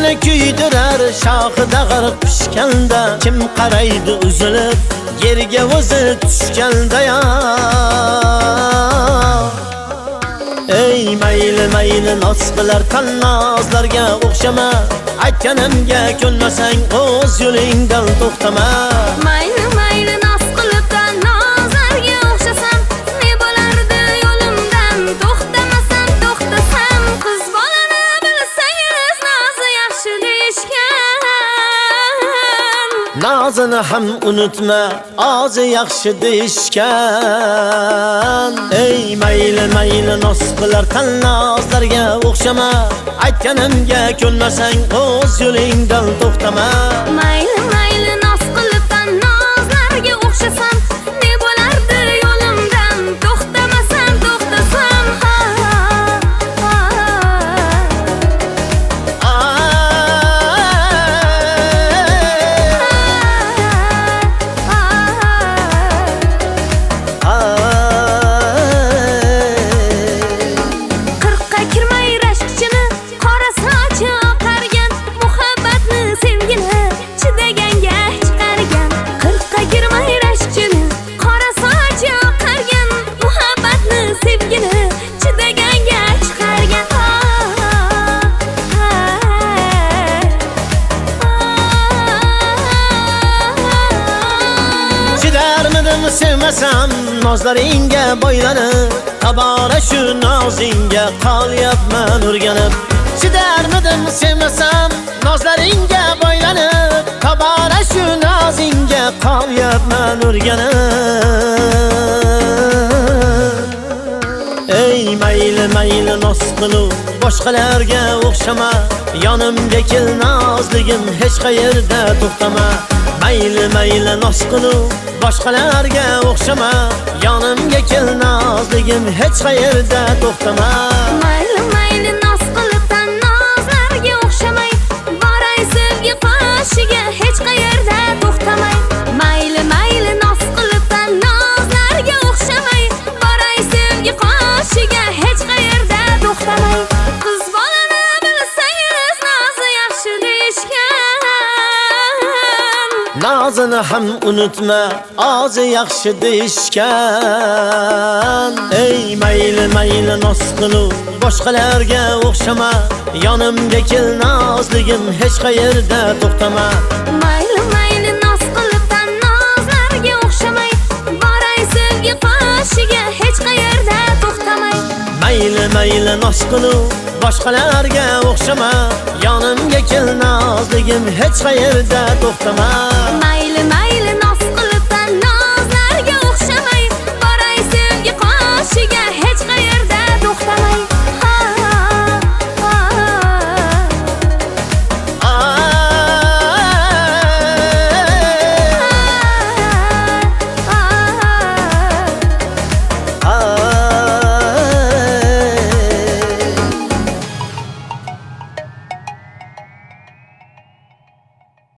Ko'ngilni kuydirar shoxida g'arq pishganda, kim qaraydi uzilib yerga o'zi tushganda ya. Ey mayli noz qilar tannozlarga o'xshama, aytganimga ko'nmasang o'z yo'lingdan to'xtama. Mayli noz qilib tannozlarga o'xshasam, ne bo'lardi yo'limdan to'xtamasam, to'xtasam. Qiz bolani bilsangiz nozi yaxshi deyishgan. Nozini ham unutma, ozi yaxshi deyishgan. Ey mayli noz qilar tannozlarga o'xshama, aytganimga ko'nmasang o'z yo'lingdan to'xtama. Mayli noz qilib tannozlarga o'xshasam, ne bo'lardi yo'limdan to'xtamasam, to'xtasam. Qirqqa kirmay rashkchini, qora sochi oqargan, muhabbatni sevgini chidaganga chiqargan. Qirqqa kirmay rashkchini, qora sochi oqargan, muhabbatni sevgini chidaganga chiqargan. Chidarmidim sevmasam nozlaringga boylanib, tabora shu nozingga qolyapman o'rganib. Chidarmidim sevmasam nozlaringga boylanib, tabora shu nozingga qolyapman o'rganib. Ey mayli noz qilib boshqalarga o'xshama, yonimga kel nozligim hech qayerda to'xtama. Mayli noz qilib boshqalarga o'xshama, yonimga kel nozligim hech qayerda to'xtama. Mayli noz qilib tannozlarga o'xshamay, boray sevgi qoshiga hech qayerda to'xtamay. Mayli noz qilib tannozlarga o'xshamay, boray sevgi qoshiga hech qayerda to'xtamay. Qiz bolani bilsangiz nozi yaxshi deyishgan. Nozini ham unutma, ozi yaxshi deyishgan. Ey mayli noz qilib boshqalarga o'xshama, yonimga kel nozligim hech qayerda to'xtama. Mayli noz qilib tannozlarga o'xshamay, boray sevgi qoshiga hech qayerda to'xtamay. Mayli noz qilib boshqalarga o'xshama, yonimga kel nozligim hech qayerda to'xtama.